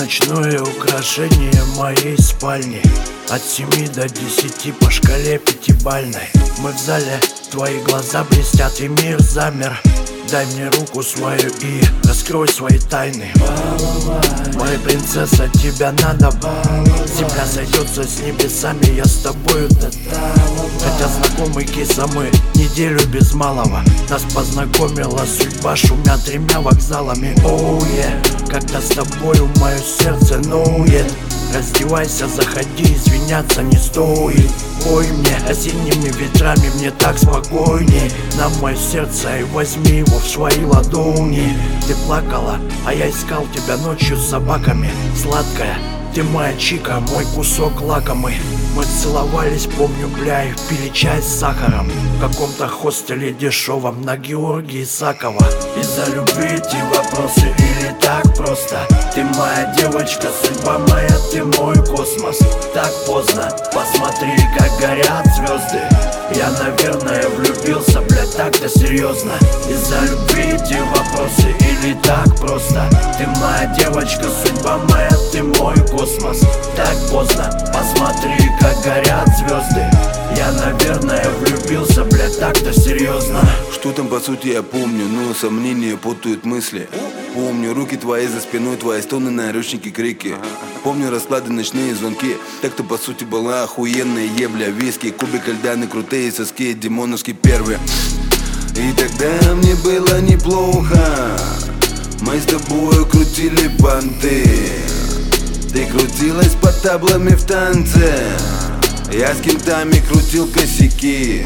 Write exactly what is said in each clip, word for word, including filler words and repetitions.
ночное украшение моей спальни. От семи до десяти по шкале пятибалльной. Мы в зале, твои глаза блестят и мир замер. Дай мне руку свою и раскрой свои тайны. Моя принцесса, тебя надо баловать. Земля сойдется с небесами, я с тобою. Хотя знакомый киса, мы неделю без малого. Нас познакомила судьба, шумя тремя вокзалами. Оу, oh, yeah. Когда с тобою мое сердце ноует. Раздевайся, заходи, извиняться не стоит. Ой, мне осенними ветрами, мне так спокойней. На мое сердце и возьми его в свои ладони. Ты плакала, а я искал тебя ночью с собаками. Сладкая, ты моя чика, мой кусок лакомый. Мы целовались, помню, бля, и пили чай с сахаром в каком-то хостеле дешевом на Георгии Исакова. Из-за любви эти вопросы или так просто? Ты моя девочка, судьба моя, ты мой космос. Так поздно, посмотри, как горят звезды. Я, наверное, влюбился, блядь, так-то серьезно. Из-за любви эти вопросы или так просто? Ты моя девочка, судьба моя, ты мой космос. Так поздно, посмотри, как горят звезды. Я, наверное, влюбился, блядь, так-то серьезно. Что там по сути я помню, но сомнения путают мысли. Помню руки твои за спиной, твои стоны, наручники, крики. Помню расклады, ночные звонки. Так-то по сути была охуенная ебля. Виски, кубик льда, крутые соски, димоновский первый. И тогда мне было неплохо. Мы с тобою крутили банты. Ты крутилась под таблами в танце. Я с кентами крутил косяки.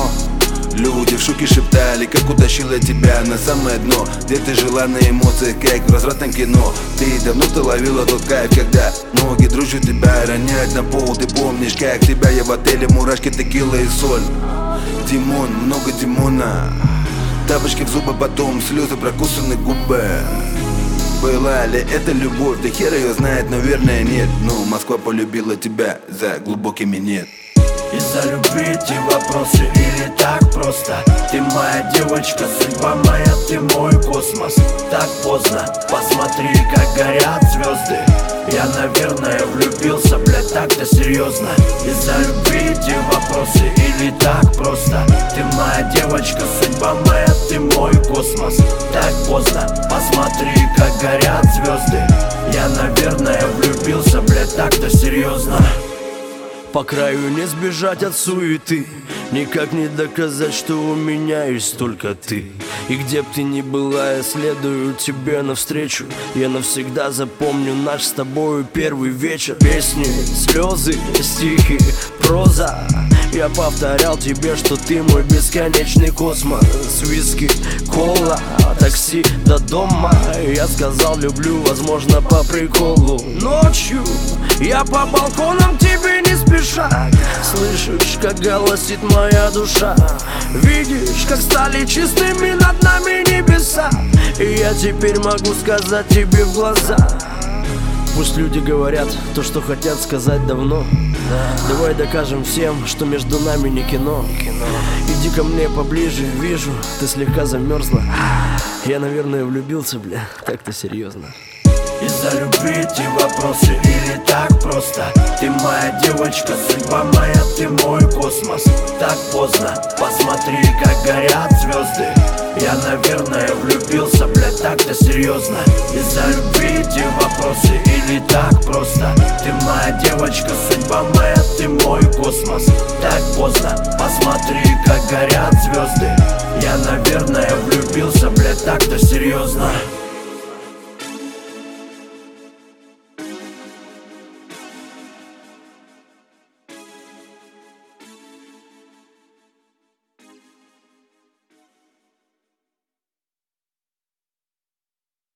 Люди в шоке шептали, как утащила тебя на самое дно. Где ты жила на эмоциях, как в развратном кино. Ты давно-то ловила тот кайф, когда ноги дружат тебя, роняют на пол. Ты помнишь, как тебя я в отеле, мурашки, текила и соль. Димон, много Димона. Тапочки в зубы, потом слезы, прокусаны губы. Была ли это любовь? Да хер ее знает, наверное нет. Но Москва полюбила тебя за глубокими нет. Из-за любви эти вопросы или так просто? Ты моя девочка, судьба моя, ты мой космос. Так поздно, посмотри, как горят звезды. Я, наверное, влюбился, блядь, так-то серьезно. Из-за любви эти вопросы или так просто? Ты моя девочка, судьба моя, ты мой космос. Так поздно, посмотри, как горят звезды. Я, наверное, влюбился, блядь, так-то серьезно. По краю не сбежать от суеты, никак не доказать, что у меня есть только ты. И где б ты ни была, я следую тебе навстречу. Я навсегда запомню наш с тобою первый вечер. Песни, слезы, стихи, проза. Я повторял тебе, что ты мой бесконечный космос. Виски, кола, такси до дома. Я сказал люблю, возможно по приколу. Ночью я по балконам тебе не спеша. Слышишь, как голосит моя душа. Видишь, как стали чистыми над нами небеса. И я теперь могу сказать тебе в глаза. Пусть люди говорят то, что хотят сказать давно. Давай докажем всем, что между нами не кино. Иди ко мне поближе, вижу, ты слегка замерзла. Я, наверное, влюбился, бля, так-то серьезно. Из-за любви эти вопросы или так просто? Ты моя девочка, судьба моя, ты мой космос. Так поздно, посмотри, как горят звезды. Я, наверное, влюбился, блядь, так-то серьезно. Из-за любви эти вопросы или так просто? Ты моя девочка, судьба моя, ты мой космос. Так поздно, посмотри, как горят звезды. Я, наверное, влюбился, блядь, так-то серьезно.